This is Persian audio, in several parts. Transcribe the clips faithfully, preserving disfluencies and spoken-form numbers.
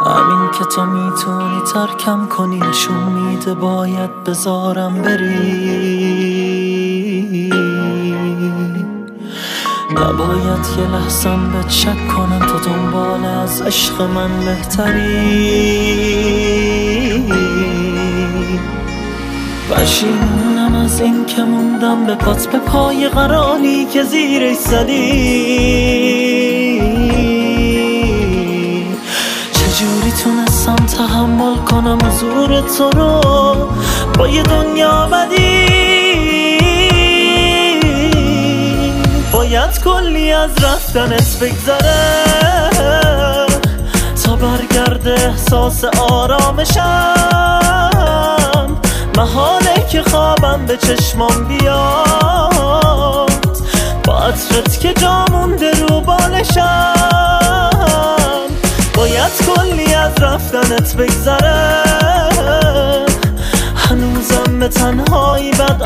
همین که تو میتونی ترکم کنی نشون میده باید بذارم بری. نباید یه لحظم بهت شک کنم تو دنبال از عشق من بهتری. پشیمونم از این که موندم به پات به پای قراری که زیرش زدی. چجوری تونستم تحمل کنم حضور تو رو با یه دنیا بدی. باید کلی از رفتنت بگذره تا برگرده احساس آرامشم. محاله که خوابم به چشمام بیاد با عطرت که جا مونده رو بالشم. باید کلی از رفتنت بگذره هنوزم به تنهایی بد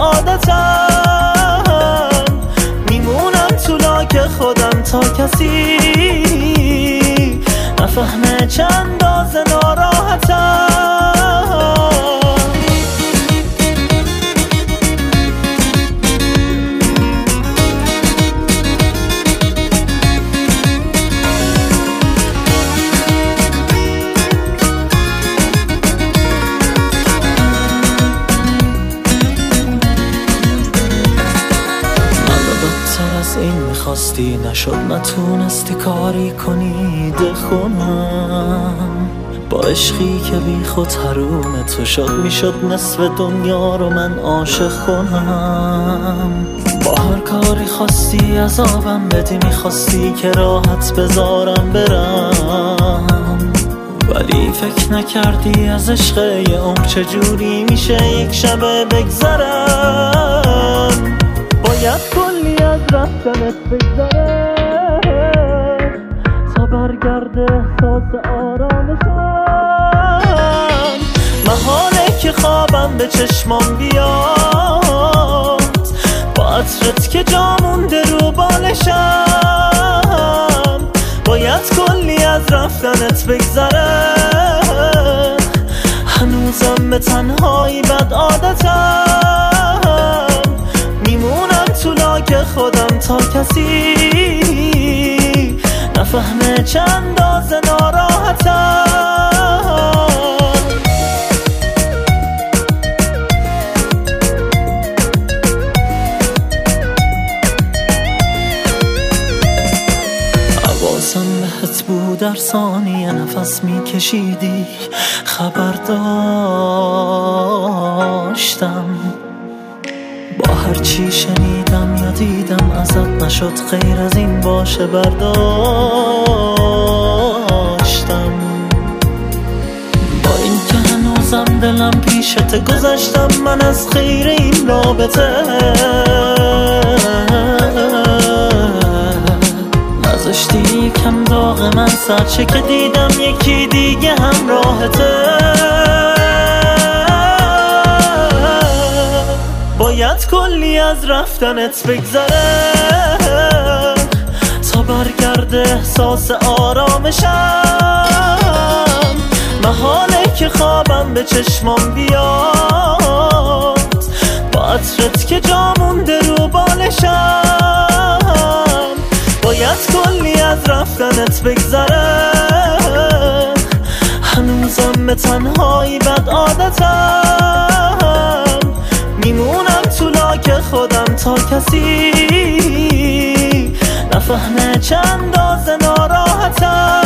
عادتم. میمونم تو لاک خودم تا کسی نفهمه چند اندازه ناراحتم. این میخواستی نشد نتونستی کاری کنی دخونم. با عشقی که بی خود حروم تو شد میشد نصف دنیا رو من عاشق کنم. با هر کاری خواستی عذابم بدی میخواستی که راحت بذارم برم. ولی فکر نکردی از عشق یه عمر چجوری میشه یک شبه بگذرم. باید کلی از رفتنت بگذره تا برگرده احساس آرامشم. محاله که خوابم به چشمام بیاد با عطرت که جا مونده رو بالشم. باید کلی از رفتنت بگذره هنوزم به تنهایی بد عادتم. میمونم تو لاک خودم تا کسی نفهمه چند اندازه ناراحتم. حواسم بهت بود در ثانیه نفس میکشیدی خبر داشتم. با هر چی شنیدم یا دیدم ازت نشد غیر از این باشه برداشتم. با این که هنوزم دلم پیشت گذشتم من از خیر این رابطه. نذاشتی کم داغ من سرچه که دیدم یکی دیگه همراهته. باید کلی از رفتنت بگذره تا برگرده احساس آرامشم. محاله که خوابم به چشمام بیاد با عطرت که جا مونده رو بالشم. باید کلی از رفتنت بگذره هنوزم به تنهایی بد عادتم. میمونم تو لاک خودم تا کسی نفهمه چند اندازه ناراحتم.